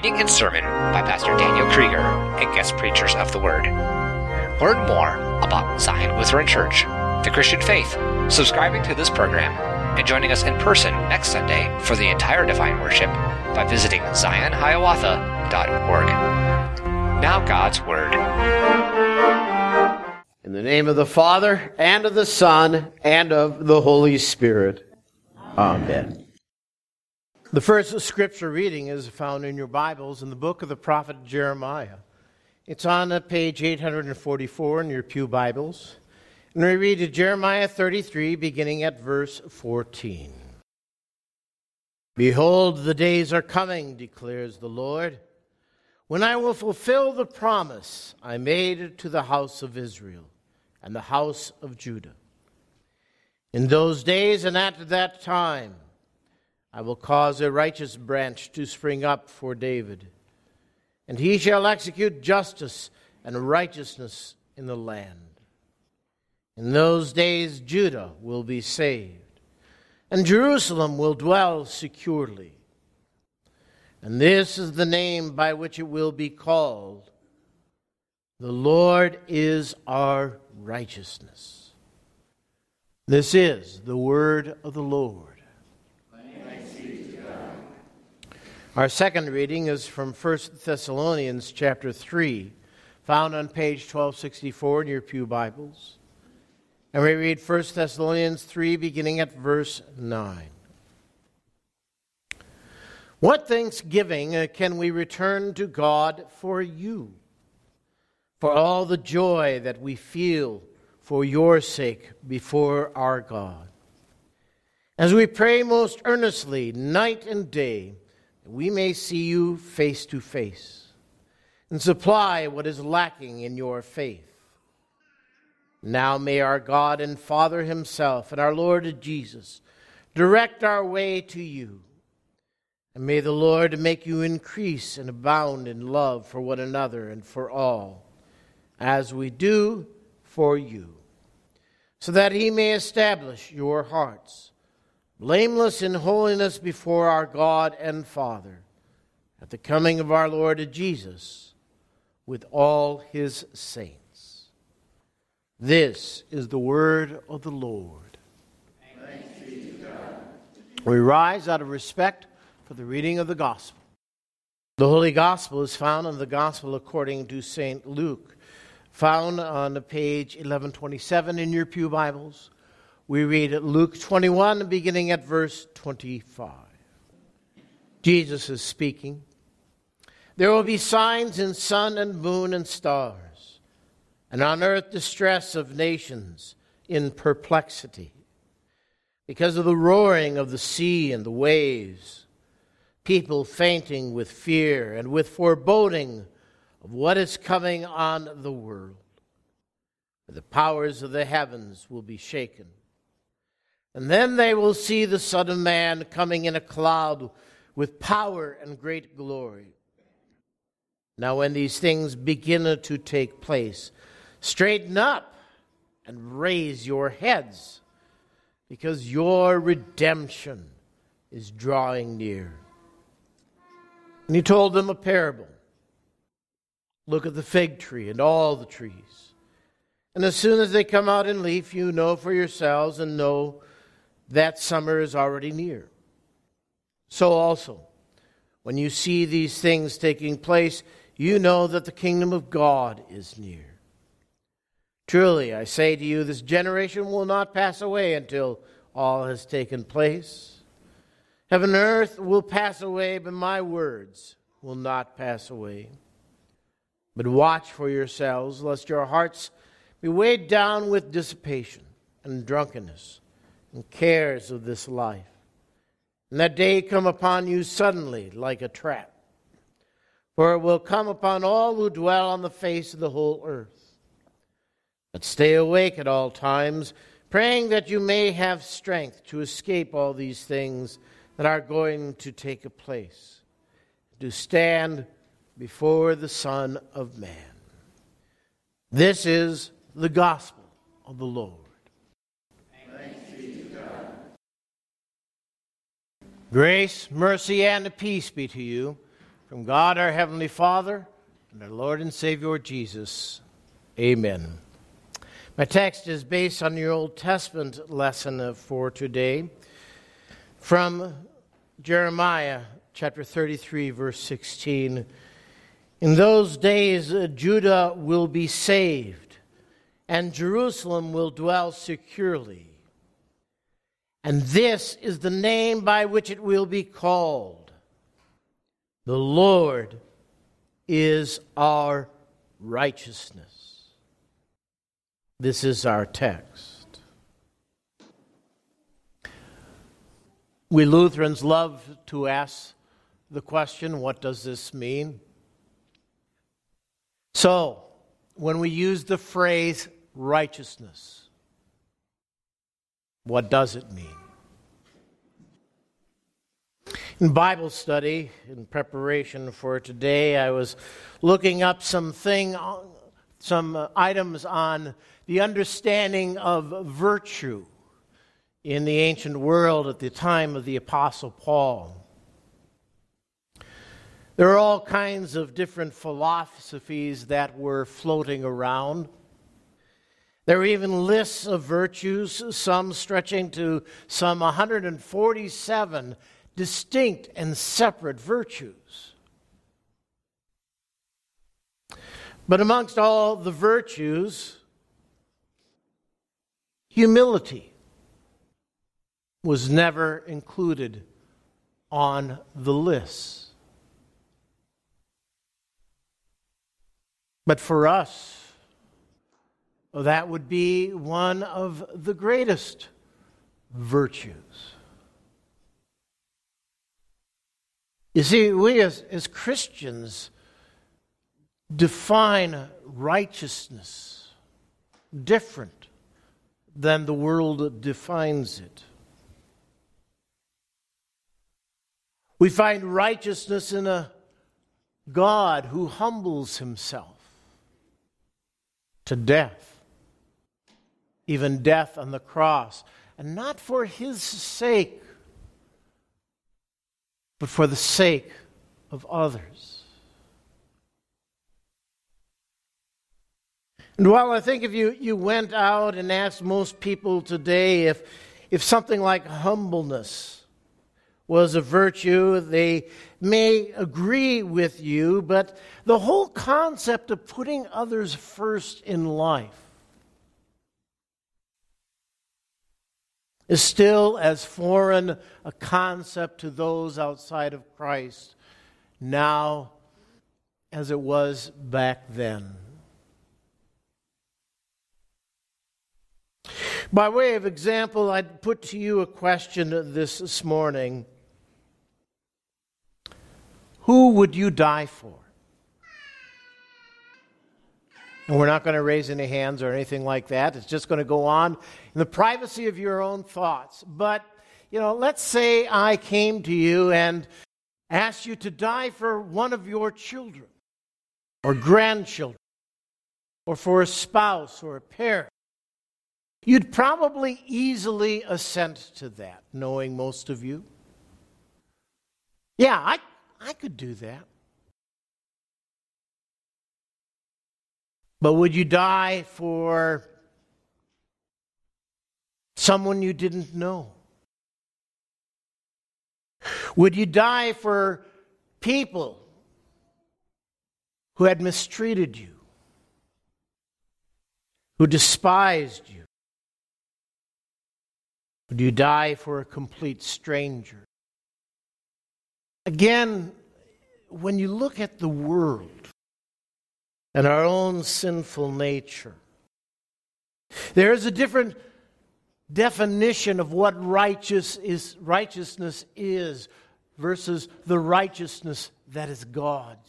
reading and sermon by Pastor Daniel Krieger and guest preachers of the Word. Learn more about Zion Lutheran Church, the Christian faith, subscribing to this program, and joining us in person next Sunday for the entire Divine Worship by visiting ZionHiawatha.org. Now God's Word. In the name of the Father, and of the Son, and of the Holy Spirit. Amen. The first scripture reading is found in your Bibles in the book of the prophet Jeremiah. It's on page 844 in your pew Bibles. And we read Jeremiah 33, beginning at verse 14. Behold, the days are coming, declares the Lord, when I will fulfill the promise I made to the house of Israel and the house of Judah. In those days and at that time, I will cause a righteous branch to spring up for David, and he shall execute justice and righteousness in the land. In those days Judah will be saved, and Jerusalem will dwell securely. And this is the name by which it will be called: The Lord is our righteousness. This is the word of the Lord. Our second reading is from 1 Thessalonians chapter 3, found on page 1264 in your pew Bibles. And we read 1 Thessalonians 3, beginning at verse 9. What thanksgiving can we return to God for you, for all the joy that we feel for your sake before our God, as we pray most earnestly night and day, we may see you face to face and supply what is lacking in your faith. Now may our God and Father himself and our Lord Jesus direct our way to you. And may the Lord make you increase and abound in love for one another and for all, as we do for you, so that he may establish your hearts blameless in holiness before our God and Father, at the coming of our Lord Jesus with all his saints. This is the word of the Lord. Thanks be to God. We rise out of respect for the reading of the gospel. The Holy Gospel is found in the Gospel according to St. Luke, found on page 1127 in your pew Bibles. We read Luke 21, beginning at verse 25. Jesus is speaking. There will be signs in sun and moon and stars, and on earth distress of nations in perplexity, because of the roaring of the sea and the waves, people fainting with fear and with foreboding of what is coming on the world. For the powers of the heavens will be shaken. And then they will see the Son of Man coming in a cloud with power and great glory. Now when these things begin to take place, straighten up and raise your heads, because your redemption is drawing near. And he told them a parable. Look at the fig tree and all the trees. And as soon as they come out in leaf, you know for yourselves and know that summer is already near. So also, when you see these things taking place, you know that the kingdom of God is near. Truly, I say to you, this generation will not pass away until all has taken place. Heaven and earth will pass away, but my words will not pass away. But watch for yourselves, lest your hearts be weighed down with dissipation and drunkenness and cares of this life, and that day come upon you suddenly like a trap. For it will come upon all who dwell on the face of the whole earth. But stay awake at all times, praying that you may have strength to escape all these things that are going to take place, to stand before the Son of Man. This is the gospel of the Lord. Grace, mercy, and peace be to you From God our Heavenly Father and our Lord and Savior Jesus. Amen. My text is based on your Old Testament lesson for today from Jeremiah chapter 33, verse 16. In those days Judah will be saved, and Jerusalem will dwell securely. And this is the name by which it will be called: the Lord is our righteousness. This is our text. We Lutherans love to ask the question, what does this mean? So, when we use the phrase righteousness, what does it mean? In Bible study, in preparation for today, I was looking up some items on the understanding of virtue in the ancient world at the time of the Apostle Paul. There are all kinds of different philosophies that were floating around. There were even lists of virtues, some stretching to some 147 distinct and separate virtues. But amongst all the virtues, humility was never included on the list. But for us, that would be one of the greatest virtues. You see, we as Christians define righteousness different than the world defines it. We find righteousness in a God who humbles himself to death, even death on the cross, and not for his sake, but for the sake of others. And while I think if you went out and asked most people today if something like humbleness was a virtue, they may agree with you, but the whole concept of putting others first in life is still as foreign a concept to those outside of Christ now as it was back then. By way of example, I'd put to you a question this morning. Who would you die for? And we're not going to raise any hands or anything like that. It's just going to go on in the privacy of your own thoughts. But, let's say I came to you and asked you to die for one of your children or grandchildren or for a spouse or a parent. You'd probably easily assent to that, knowing most of you. Yeah, I could do that. But would you die for someone you didn't know? Would you die for people who had mistreated you, who despised you? Would you die for a complete stranger? Again, when you look at the world and our own sinful nature, there is a different definition of what righteousness is versus the righteousness that is God's.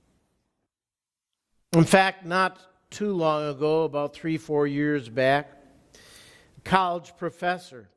In fact, not too long ago, about 3-4 years back, a college professor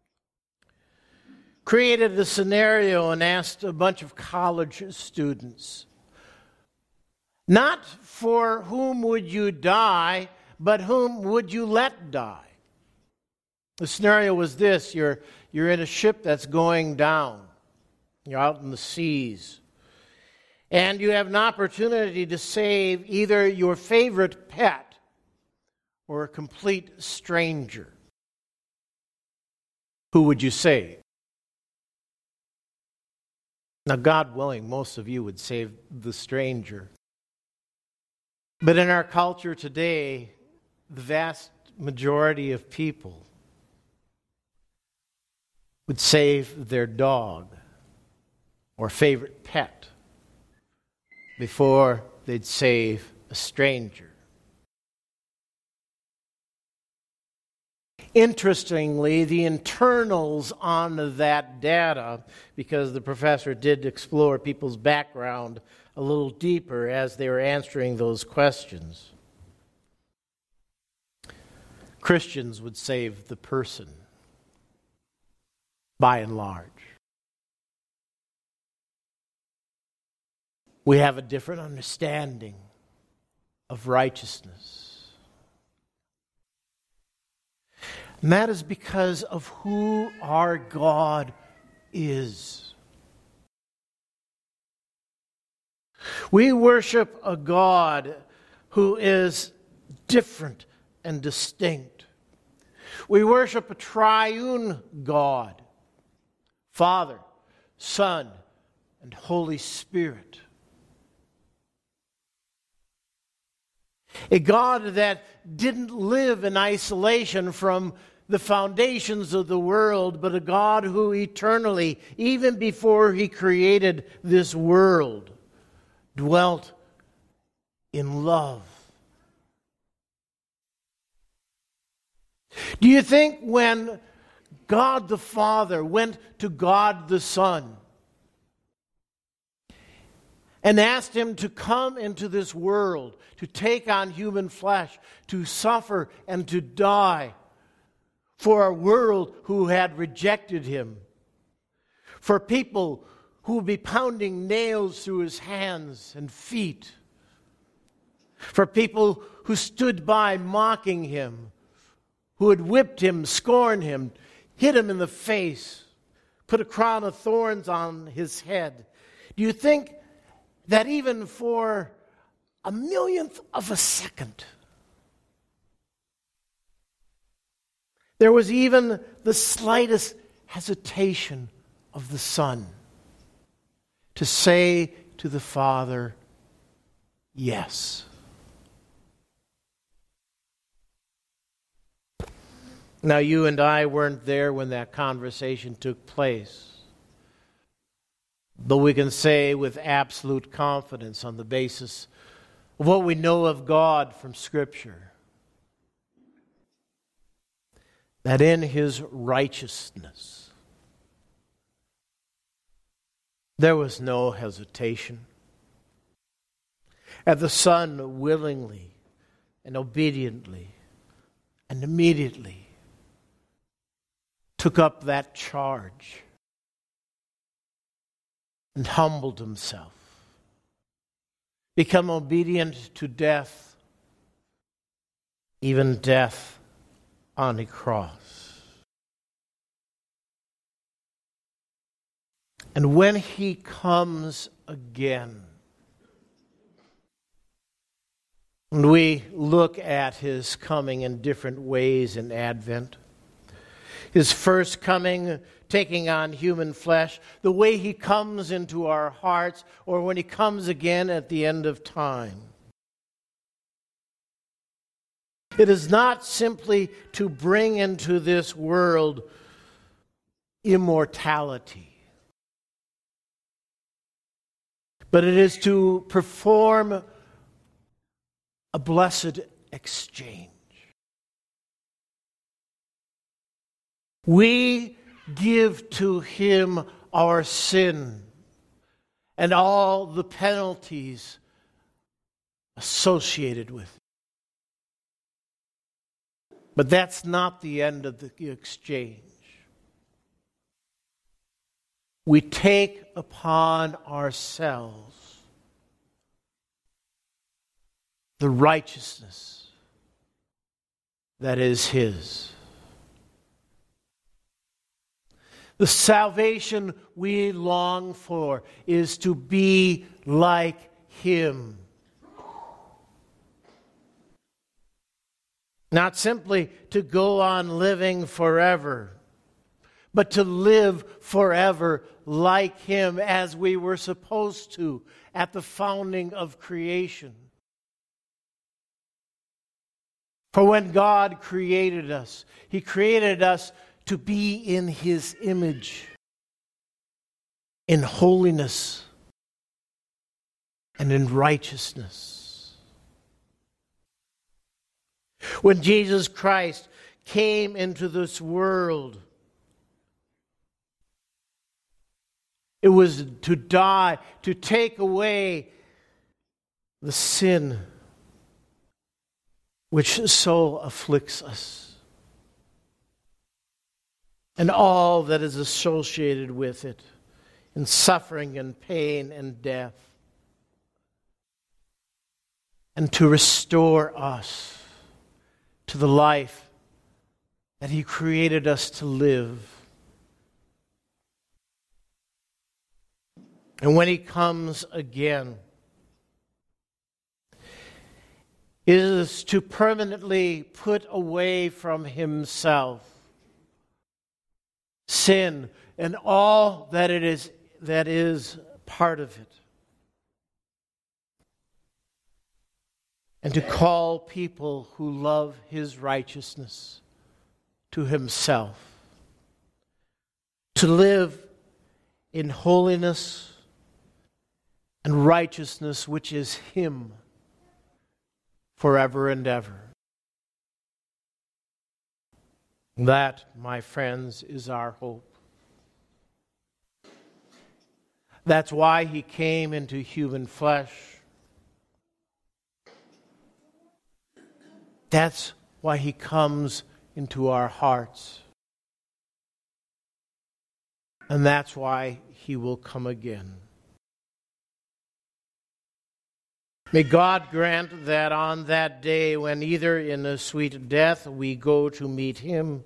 created a scenario and asked a bunch of college students, not for whom would you die, but whom would you let die? The scenario was this: you're in a ship that's going down. You're out in the seas. And you have an opportunity to save either your favorite pet or a complete stranger. Who would you save? Now, God willing, most of you would save the stranger. But in our culture today, the vast majority of people would save their dog or favorite pet before they'd save a stranger. Interestingly, the internals on that data, because the professor did explore people's background a little deeper as they were answering those questions. Christians would save the person, by and large. We have a different understanding of righteousness. And that is because of who our God is. We worship a God who is different and distinct. We worship a triune God, Father, Son, and Holy Spirit. A God that didn't live in isolation from the foundations of the world, but a God who eternally, even before He created this world, dwelt in love. Do you think when God the Father went to God the Son and asked Him to come into this world, to take on human flesh, to suffer and to die for a world who had rejected Him, for people who would be pounding nails through His hands and feet, for people who stood by mocking Him, who had whipped Him, scorned Him, hit Him in the face, put a crown of thorns on His head? Do you think that even for a millionth of a second, there was even the slightest hesitation of the Son to say to the Father, yes? Now, you and I weren't there when that conversation took place. But we can say with absolute confidence on the basis of what we know of God from Scripture, that in His righteousness there was no hesitation. And the Son willingly and obediently and immediately took up that charge and humbled Himself, become obedient to death, even death on a cross. And when He comes again, and we look at His coming in different ways in Advent, His first coming, taking on human flesh, the way He comes into our hearts, or when He comes again at the end of time. It is not simply to bring into this world immortality, but it is to perform a blessed exchange. We give to Him our sin and all the penalties associated with it. But that's not the end of the exchange. We take upon ourselves the righteousness that is His. The salvation we long for is to be like Him. Not simply to go on living forever, but to live forever like Him as we were supposed to at the founding of creation. For when God created us, He created us to be in His image, in holiness and in righteousness. When Jesus Christ came into this world, it was to die, to take away the sin which so afflicts us, and all that is associated with it, in suffering and pain and death, and to restore us to the life that He created us to live. And when He comes again, it is to permanently put away from Himself sin and all that is part of it, and to call people who love His righteousness to Himself, to live in holiness and righteousness, which is Him, forever and ever. That, my friends, is our hope. That's why He came into human flesh. That's why He comes into our hearts. And that's why He will come again. May God grant that on that day, when either in a sweet death we go to meet Him,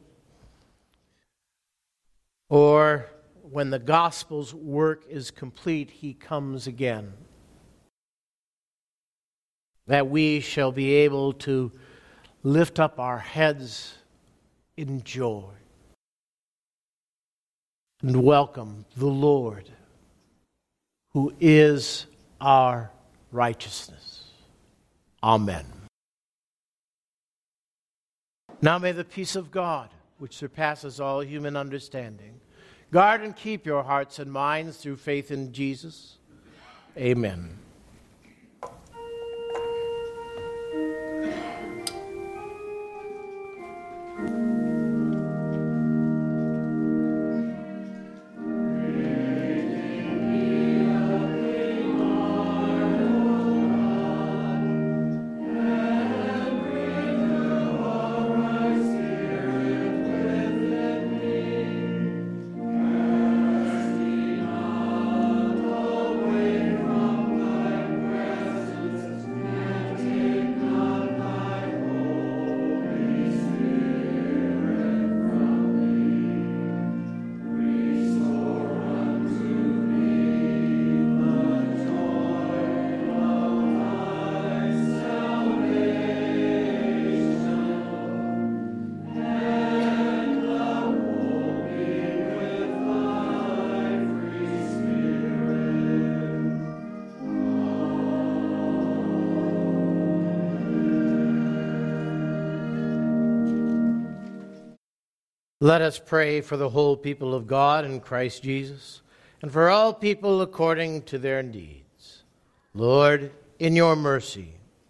or when the gospel's work is complete, He comes again, that we shall be able to lift up our heads in joy and welcome the Lord, who is our righteousness. Amen. Now may the peace of God, which surpasses all human understanding, guard and keep your hearts and minds through faith in Jesus. Amen. Let us pray for the whole people of God in Christ Jesus, and for all people according to their needs. Lord, in your mercy,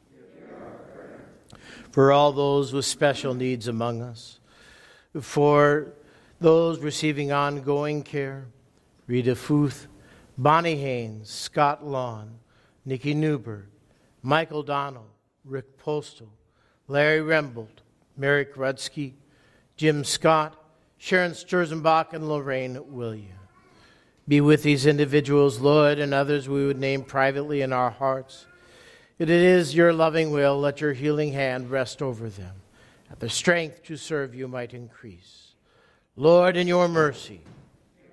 for all those with special needs among us, for those receiving ongoing care, Rita Futh, Bonnie Haynes, Scott Lawn, Nikki Newberg, Michael Donnell, Rick Postal, Larry Rembold, Mary Krudsky, Jim Scott, Sharon Sturzenbach, and Lorraine William. Be with these individuals, Lord, and others we would name privately in our hearts. It is your loving will, let your healing hand rest over them, that their strength to serve you might increase. Lord, in your mercy,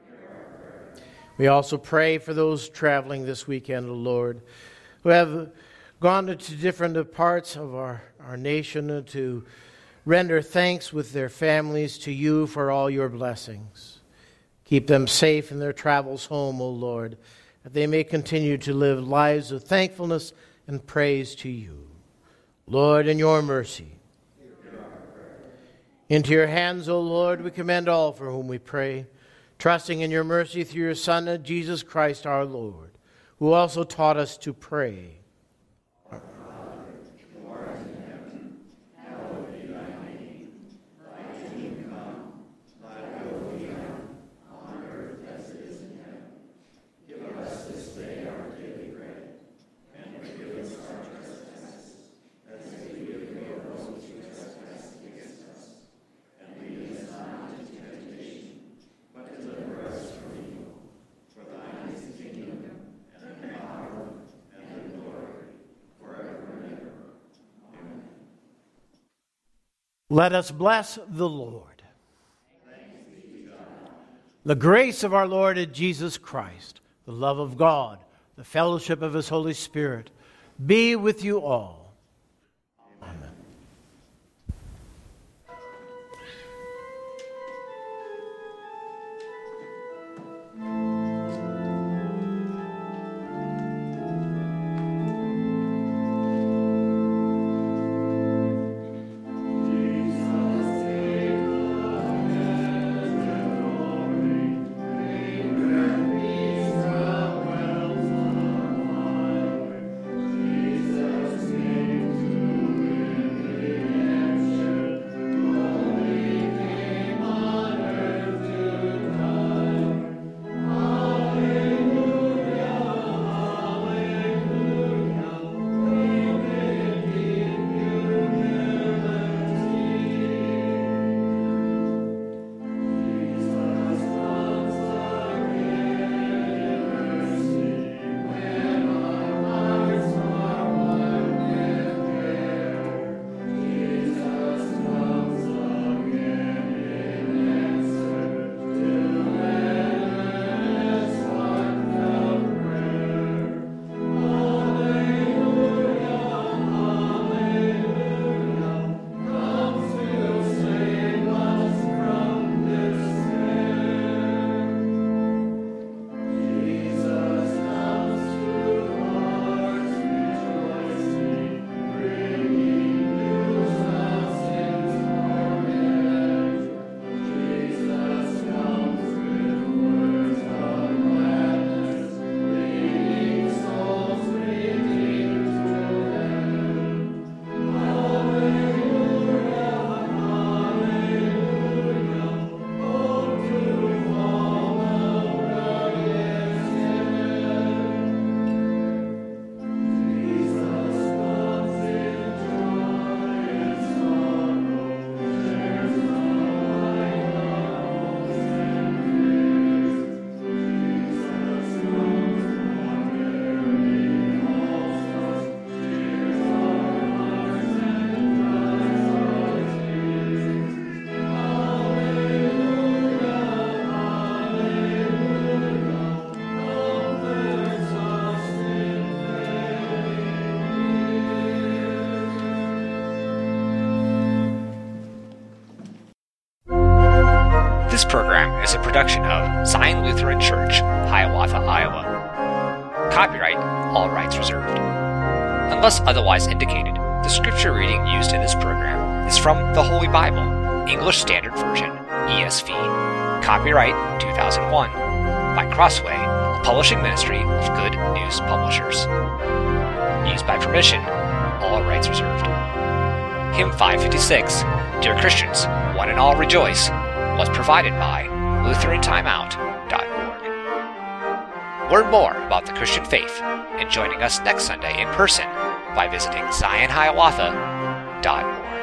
We also pray for those traveling this weekend, O Lord, who have gone to different parts of our nation to render thanks with their families to you for all your blessings. Keep them safe in their travels home, O Lord, that they may continue to live lives of thankfulness and praise to you. Lord, in your mercy, into your hands, O Lord, we commend all for whom we pray, trusting in your mercy through your Son, Jesus Christ our Lord, who also taught us to pray. Let us bless the Lord. The grace of our Lord Jesus Christ, the love of God, the fellowship of his Holy Spirit, be with you all. Amen. This program is a production of Zion Lutheran Church, Hiawatha, Iowa. Copyright, all rights reserved. Unless otherwise indicated, the scripture reading used in this program is from the Holy Bible, English Standard Version, ESV. Copyright 2001 by Crossway, a publishing ministry of Good News Publishers. Used by permission, all rights reserved. Hymn 556, Dear Christians, One and All Rejoice, was provided by LutheranTimeout.org. Learn more about the Christian faith and joining us next Sunday in person by visiting ZionHiawatha.org.